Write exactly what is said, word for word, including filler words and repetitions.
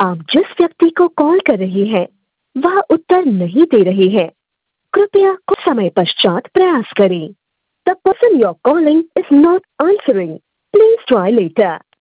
आप जिस व्यक्ति को कॉल कर रहे हैं वह उत्तर नहीं दे रहे हैं। कृपया कुछ समय पश्चात प्रयास करें। The person you are calling is not answering. Please try letter.